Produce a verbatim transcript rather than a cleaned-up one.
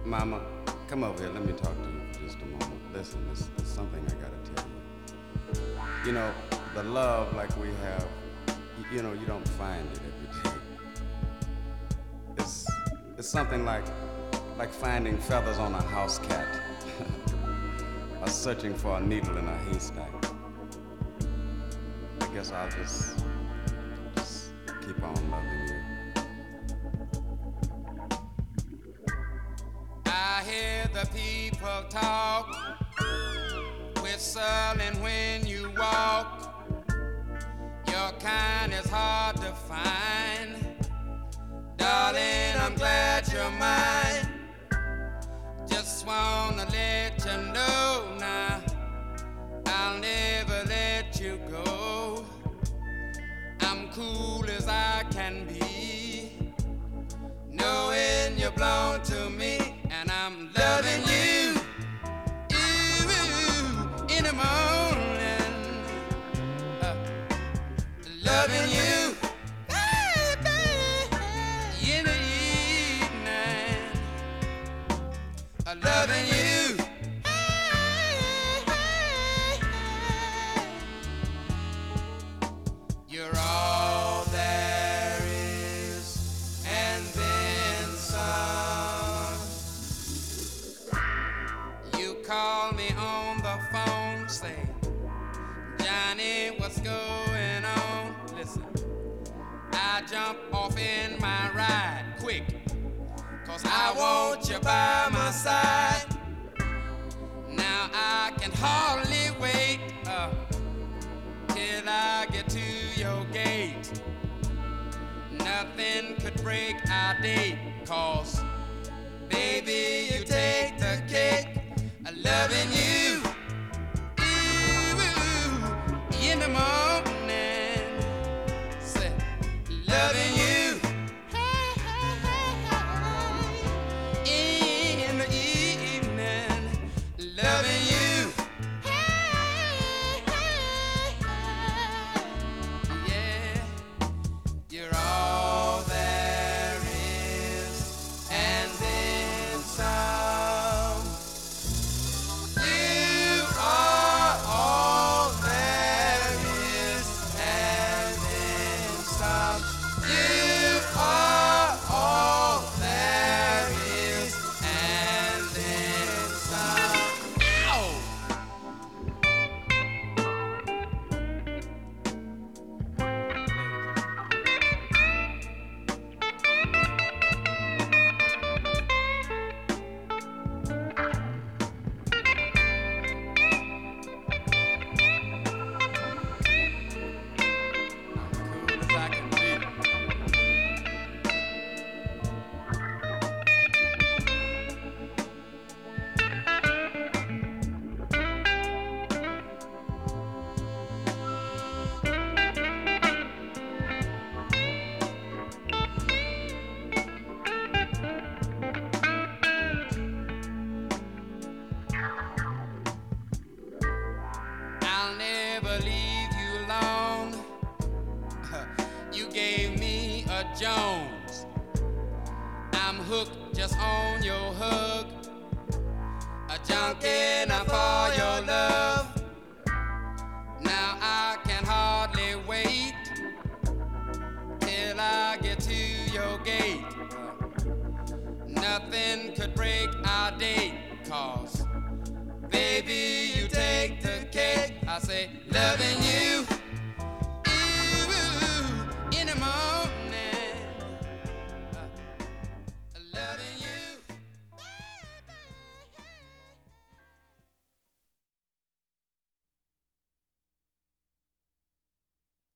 Mama, come over here. Let me talk to you for just a moment. Listen, there's, there's something I gotta tell you. You know, the love like we have, you, you know, you don't find it every day. It's, it's something like, like finding feathers on a house cat, or searching for a needle in a haystack. I guess I'll just, just keep on loving you. I hear the people talk, whistling when you walk. Your kind is hard to find. Darling, I'm glad you're mine. Just wanna let you know now, I'll never let you go. I'm cool as I can be, knowing you belong to me, and I'm loving you. Ooh, in the morning, uh, loving you. Baby, in the evening, uh, loving you. You're all there is, and then some. You call me on the phone, say, Johnny, what's going on? Listen, I jump off in my ride quick, cause I want you by my side. Now I can hardly wait uh, till I get to your gate. Nothing could break our date, cause baby, you take the cake. I'm loving you. Ooh, in the morning, say, loving you. In the evening, loving you. Yeah, you're all there is, and then some. You are all there is, and then some. You are all there is, and then some. Ow! Cool as I can be. I'll never leave you alone. You gave me a Jones. I'm hooked just on your hug. A junkie now for your love. Now I can hardly wait till I get to your gate. Nothing could break our date, cause baby,